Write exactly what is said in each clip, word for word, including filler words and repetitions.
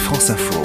France Info.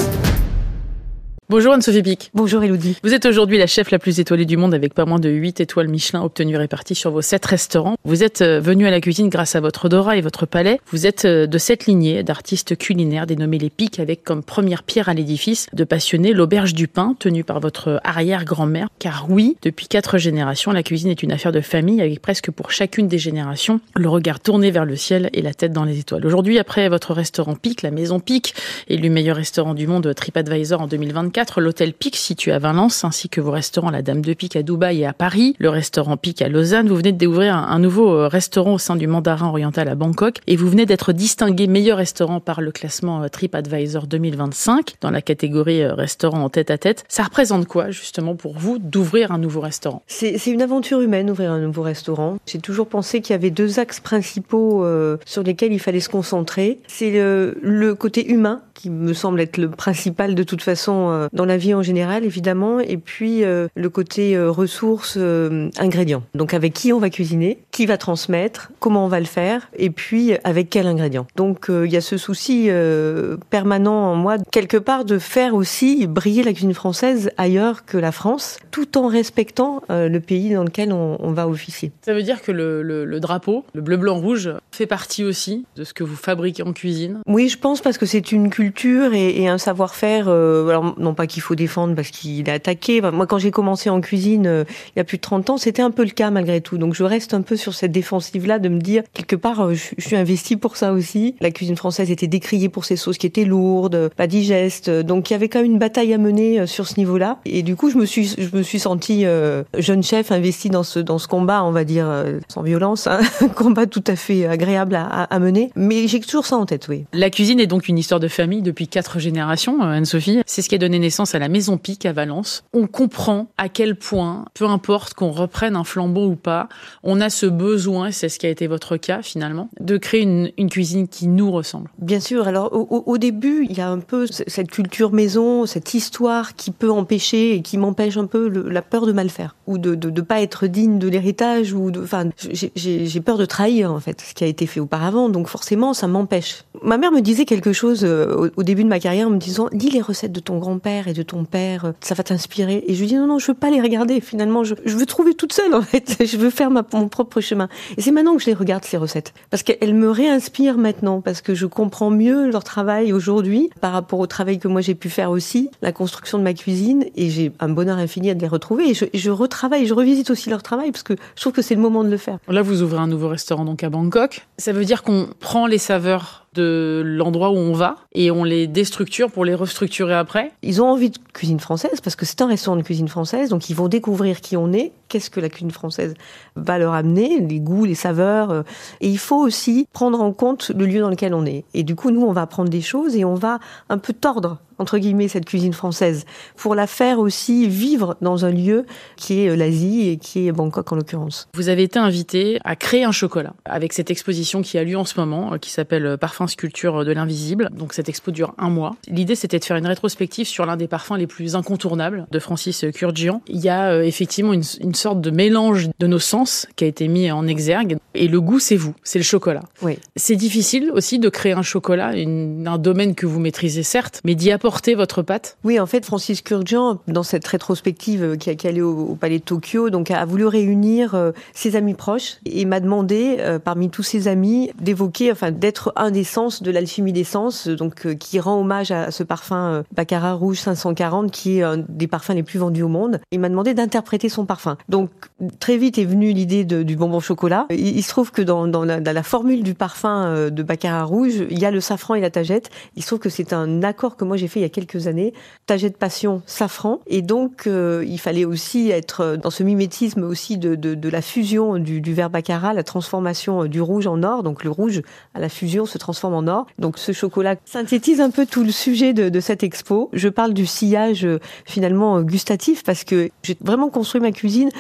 Bonjour Anne-Sophie Pic. Bonjour Élodie. Vous êtes aujourd'hui la chef la plus étoilée du monde avec pas moins de huit étoiles Michelin obtenues réparties sur vos sept restaurants. Vous êtes venue à la cuisine grâce à votre odorat et votre palais. Vous êtes de cette lignée d'artistes culinaires dénommés les Pic avec comme première pierre à l'édifice de passionner l'auberge du pain tenue par votre arrière-grand-mère. Car oui, depuis quatre générations, la cuisine est une affaire de famille avec presque pour chacune des générations le regard tourné vers le ciel et la tête dans les étoiles. Aujourd'hui, après votre restaurant Pic, la maison Pic, élu meilleur restaurant du monde TripAdvisor en deux mille vingt-quatre, l'hôtel Pic situé à Valence, ainsi que vos restaurants La Dame de Pic à Dubaï et à Paris, le restaurant Pic à Lausanne. Vous venez de découvrir un, un nouveau restaurant au sein du Mandarin Oriental à Bangkok et vous venez d'être distingué meilleur restaurant par le classement TripAdvisor deux mille vingt-cinq dans la catégorie restaurant en tête-à-tête. Ça représente quoi justement pour vous d'ouvrir un nouveau restaurant ? C'est, c'est une aventure humaine, ouvrir un nouveau restaurant. J'ai toujours pensé qu'il y avait deux axes principaux euh, sur lesquels il fallait se concentrer. C'est le, le côté humain qui me semble être le principal de toute façon euh, dans la vie en général, évidemment, et puis euh, le côté euh, ressources, euh, ingrédients. Donc avec qui on va cuisiner, qui va transmettre, comment on va le faire, et puis avec quels ingrédients. Donc il euh, y a ce souci euh, permanent en moi, quelque part, de faire aussi briller la cuisine française ailleurs que la France, tout en respectant euh, le pays dans lequel on, on va officier. Ça veut dire que le, le, le drapeau, le bleu-blanc-rouge, fait partie aussi de ce que vous fabriquez en cuisine ? Oui, je pense parce que c'est une culture et, et un savoir-faire, euh, alors non pas qu'il faut défendre parce qu'il est attaqué. Moi, quand j'ai commencé en cuisine euh, il y a plus de trente ans, c'était un peu le cas malgré tout. Donc je reste un peu sur cette défensive-là de me dire, quelque part, euh, je, je suis investie pour ça aussi. La cuisine française était décriée pour ses sauces qui étaient lourdes, pas digestes. Donc il y avait quand même une bataille à mener euh, sur ce niveau-là. Et du coup, je me suis, je me suis sentie euh, jeune chef investie dans ce, dans ce combat, on va dire, euh, sans violence, hein, un combat tout à fait agréable à, à, à mener. Mais j'ai toujours ça en tête, oui. La cuisine est donc une histoire de famille depuis quatre générations, Anne-Sophie. C'est ce qui a donné naissance à la maison Pic à Valence. On comprend à quel point, peu importe qu'on reprenne un flambeau ou pas, on a ce besoin, c'est ce qui a été votre cas finalement, de créer une, une cuisine qui nous ressemble. Bien sûr. Alors au, au début, il y a un peu cette culture maison, cette histoire qui peut empêcher et qui m'empêche un peu le, la peur de mal faire ou de de, de pas être digne de l'héritage ou de, enfin, j'ai, j'ai, j'ai peur de trahir en fait ce qui a été fait auparavant. Donc forcément, ça m'empêche. Ma mère me disait quelque chose au, au début de ma carrière en me disant, lis les recettes de ton grand-père et de ton père, ça va t'inspirer. Et je lui dis non, non, je veux pas les regarder. Finalement, je, je veux trouver toute seule, en fait. Je veux faire ma, mon propre chemin. Et c'est maintenant que je les regarde, ces recettes. Parce qu'elles me réinspirent maintenant, parce que je comprends mieux leur travail aujourd'hui par rapport au travail que moi j'ai pu faire aussi, la construction de ma cuisine. Et j'ai un bonheur infini à de les retrouver. Et je, et je retravaille, je revisite aussi leur travail, parce que je trouve que c'est le moment de le faire. Là, vous ouvrez un nouveau restaurant donc à Bangkok. Ça veut dire qu'on prend les saveurs de l'endroit où on va et on les déstructure pour les restructurer après. Ils ont envie de cuisine française parce que c'est un restaurant de cuisine française, donc ils vont découvrir qui on est, qu'est-ce que la cuisine française va leur amener, les goûts, les saveurs. Et il faut aussi prendre en compte le lieu dans lequel on est. Et du coup, nous, on va apprendre des choses et on va un peu tordre, entre guillemets, cette cuisine française pour la faire aussi vivre dans un lieu qui est l'Asie et qui est Bangkok en l'occurrence. Vous avez été invité à créer un chocolat avec cette exposition qui a lieu en ce moment, qui s'appelle Parfums Sculpture de l'invisible. Donc cette expo dure un mois. L'idée, c'était de faire une rétrospective sur l'un des parfums les plus incontournables de Francis Kurkdjian. Il y a euh, effectivement une, une sorte de mélange de nos sens qui a été mis en exergue. Et le goût, c'est vous, c'est le chocolat. Oui. C'est difficile aussi de créer un chocolat, une, un domaine que vous maîtrisez certes, mais d'y apporter votre patte. Oui, en fait, Francis Kurkdjian, dans cette rétrospective qui, qui allait au, au Palais de Tokyo, donc a voulu réunir euh, ses amis proches et m'a demandé, euh, parmi tous ses amis, d'évoquer, enfin, d'être un des sens de l'alchimie des sens, donc euh, qui rend hommage à, à ce parfum euh, Baccarat Rouge cinq cent quarante, qui est un des parfums les plus vendus au monde. Il m'a demandé d'interpréter son parfum. Donc très vite est venue l'idée de, du bonbon chocolat. Il, il se trouve que dans, dans, la, dans la formule du parfum euh, de Baccarat Rouge, il y a le safran et la tagette. Il se trouve que c'est un accord que moi j'ai fait il y a quelques années. Tagette passion, safran. Et donc euh, il fallait aussi être dans ce mimétisme aussi de, de, de la fusion du, du vert Baccarat, la transformation du rouge en or. Donc le rouge à la fusion se transforme en or. Donc ce chocolat synthétise un peu tout le sujet de, de cette expo. Je parle du sillage euh, finalement euh, gustatif parce que j'ai vraiment construit ma cuisine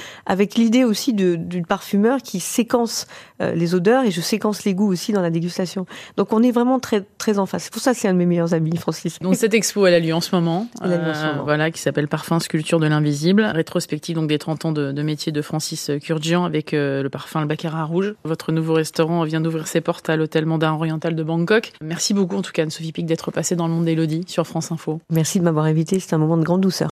avec l'idée aussi de, d'une parfumeur qui séquence euh, les odeurs et je séquence les goûts aussi dans la dégustation. Donc on est vraiment très très en face. C'est pour ça que c'est un de mes meilleurs amis, Francis. Donc cette expo, elle a lieu en ce moment, Elle a lieu en ce moment. Euh, voilà, qui s'appelle Parfum, sculpture de l'invisible, rétrospective donc des trente ans de, de métier de Francis Kurkdjian avec euh, le parfum le Baccarat rouge. Votre nouveau restaurant vient d'ouvrir ses portes à l'hôtel Mandarin Oriental de Bangkok. Merci beaucoup en tout cas Anne-Sophie Pic d'être passée dans le monde d'Élodie sur France Info. Merci de m'avoir invitée, c'est un moment de grande douceur.